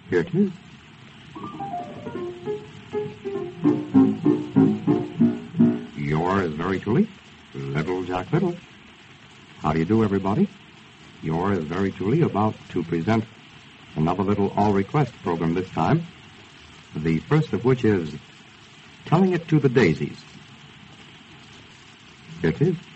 Here it is. Yours very truly, Little Jack Little. How do you do, everybody? Yours very truly about to present another little all-request program this time. The first of which is Telling It to the Daisies. Here it is.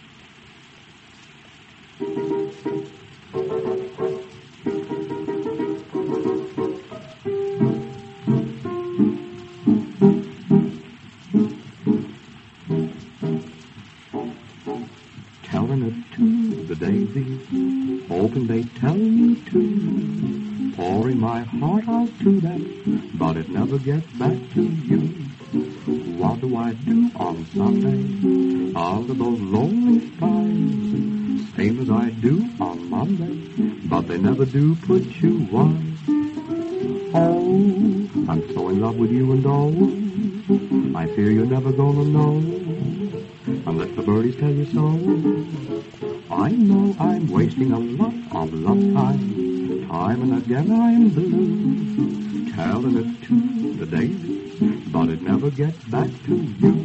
Telling it to the daisies, hoping they tell you to, pouring my heart out to them, but it never gets back to you. What do I do on Sunday, under those lonely skies? Same as I do on Monday, but they never do put you wise. Oh, I'm so in love with you and oh, I fear you're never gonna know, unless the birdies tell you so. I know I'm wasting a lot of love time, time and again I'm blue, telling it to the daisies, but it never gets back to you.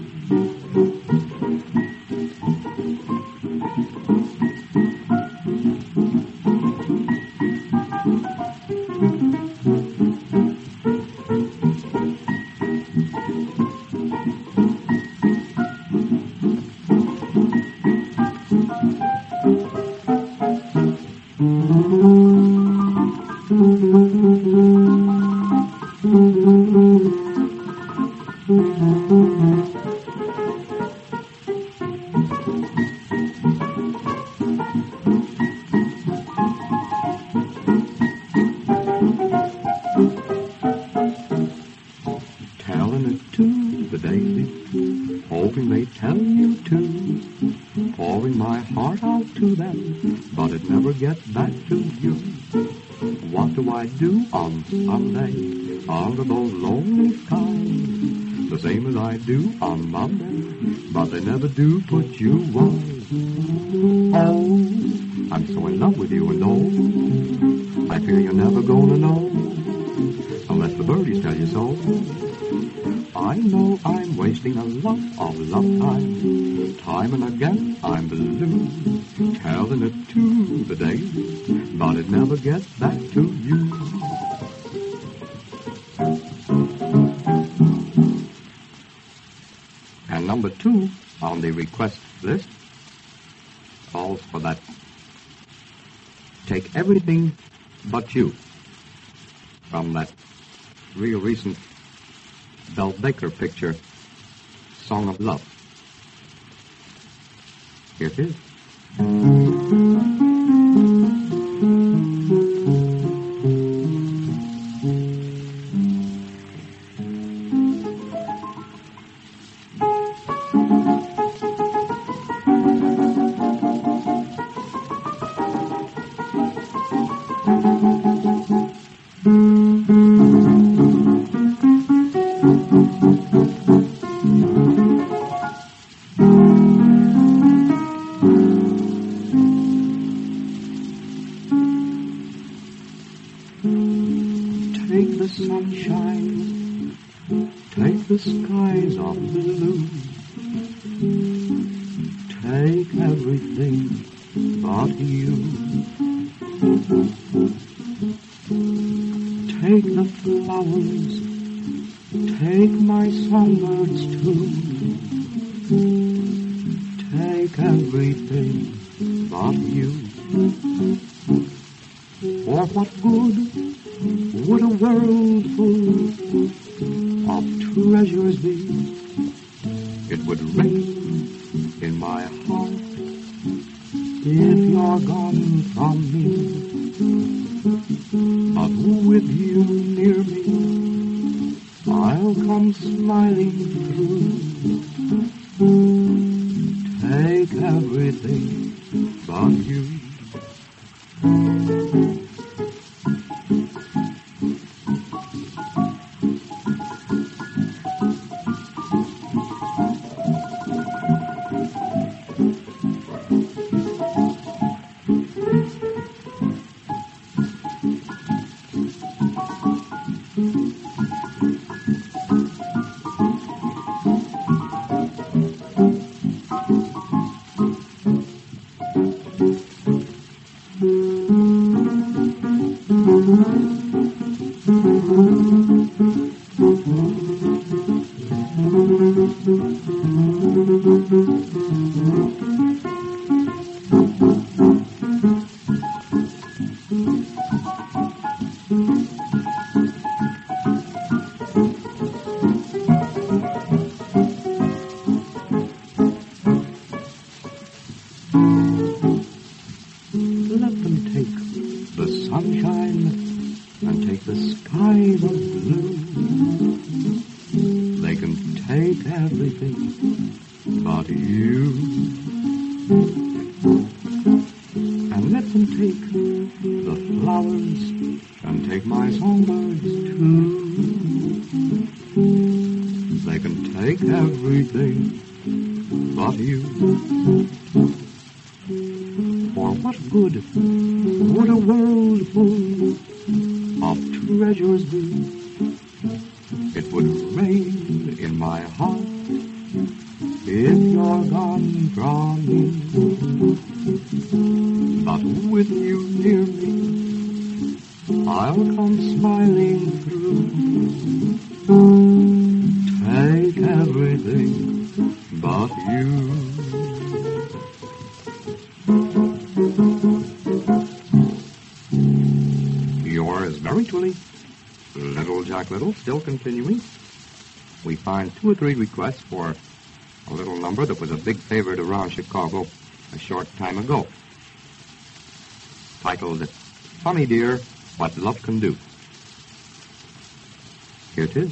Telling it to the daisies, hoping they tell you to, pouring my heart out to them, but it never gets back to you. What do I do on Sunday, under those lonely skies? The same as I do on Monday, but they never do put you wise. Oh, I'm so in love with you and oh, I fear you're never gonna know, unless the birdies tell you so. I know I'm wasting a lot of love time, time and again I'm blue, telling it to the daisies, but it never gets back to you. And number 2 on the request list calls for that Take Everything But You from that real recent Belle Baker picture, Song of Love. Here it is. Take the sunshine, take the skies of blue, take everything but you. Take the flowers, take my songbirds too, take everything but you. For what good would a world full of treasures be? It would rain in my heart if you're gone from me. But with you near me, I'll come smiling through. Take everything but you. Let them take the sunshine and take the skies of blue. They can take everything but you. And let them take the flowers and take my songbirds too. They can take everything but you. For what good would a world full of treasures do? It would rain in my heart if you're gone from me. But with you near me, I'll come smiling through. Take everything but you. Yours very truly, Little Jack Little, still continuing. We find 2 or 3 requests for a little number that was a big favorite around Chicago a short time ago, titled, Funny Dear, What Love Can Do. Here it is.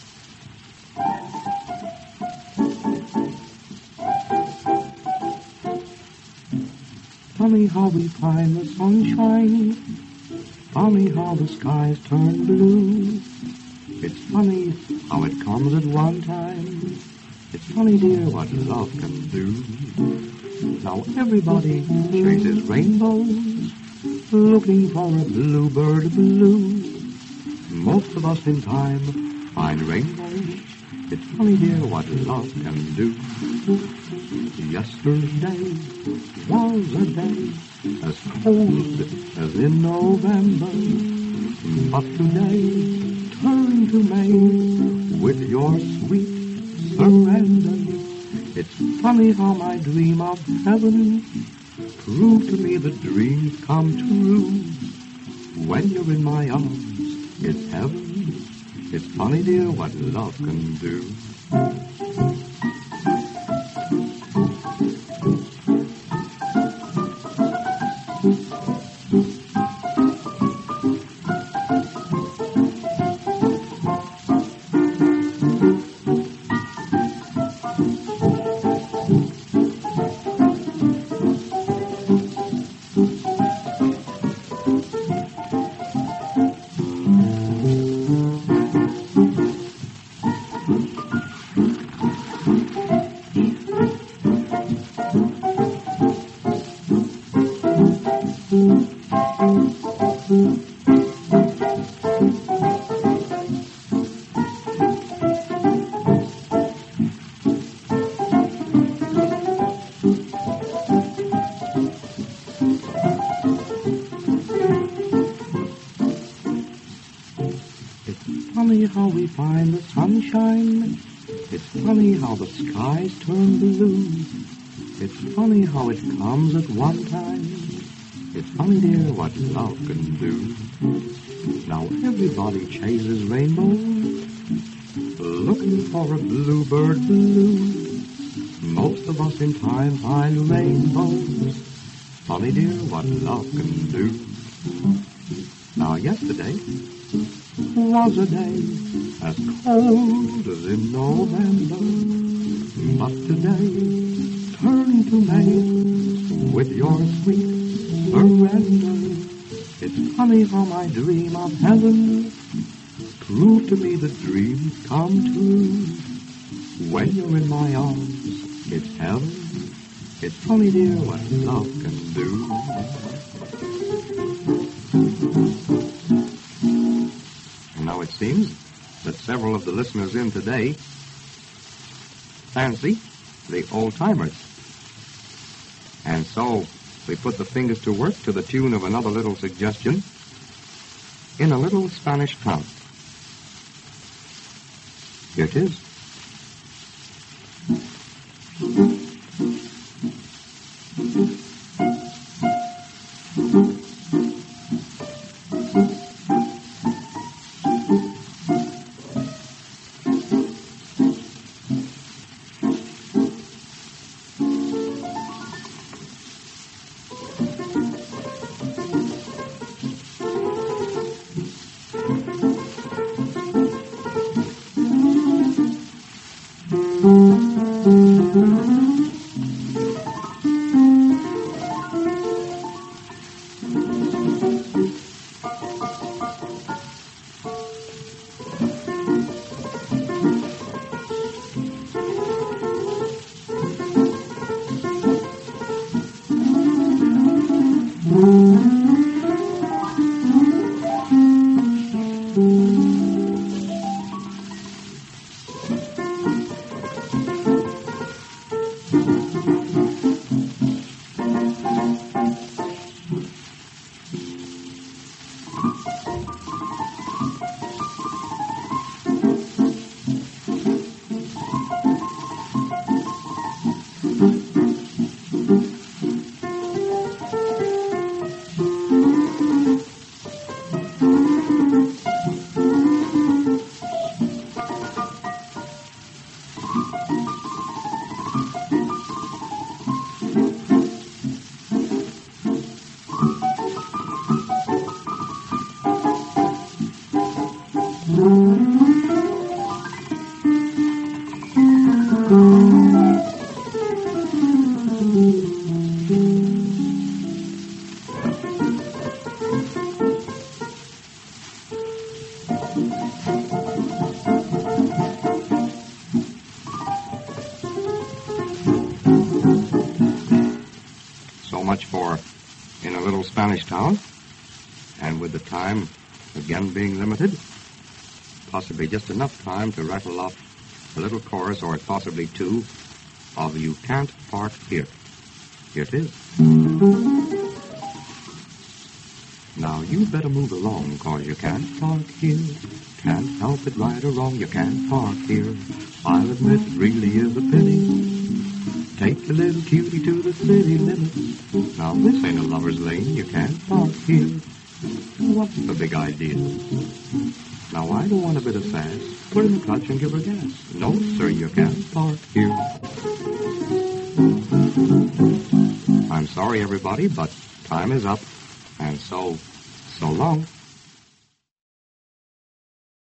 Funny how we find the sunshine, funny how the skies turn blue. It's funny how it comes at one time. It's funny, dear, what love can do. Now everybody chases rainbows, looking for a bluebird blue. Most of us in time find rainbows. It's funny, dear, what love can do. Yesterday was a day as cold as in November, but today turned to May with your sweet surrender. It's funny how my dream of heaven proved to me the dreams come true. When you're in my arms, it's heaven. It's funny, dear, what love can do. Funny how we find the sunshine. It's funny how the skies turn blue. It's funny how it comes at one time. It's funny, dear, what love can do. Now everybody chases rainbows, looking for a bluebird blue. Most of us in time find rainbows. Funny, dear, what love can do. Now yesterday was a day as cold as in November, but today turning to May with your sweet surrender. It's funny how my dream of heaven proved to me the dreams come true. When you're in my arms, it's heaven. It's funny, dear, what love can do. Now it seems that several of the listeners in today fancy the old-timers. And so we put the fingers to work to the tune of another little suggestion in a little Spanish town. Here it is. So much for In a Little Spanish Town. And with the time again being limited, possibly just enough time to rattle off a little chorus or possibly two of You Can't Park Here. Here it is. Now you better move along, 'cause you can't park here. Can't help it, right or wrong, you can't park here. I'll admit it really is a pity. Take the little cutie to the city limits. Now this ain't a lover's lane, you can't park here. What's the big idea? Now I don't want a bit of sass. Put in the clutch and give her gas. No, sir, you can't park here. I'm sorry, everybody, but time is up. And so long.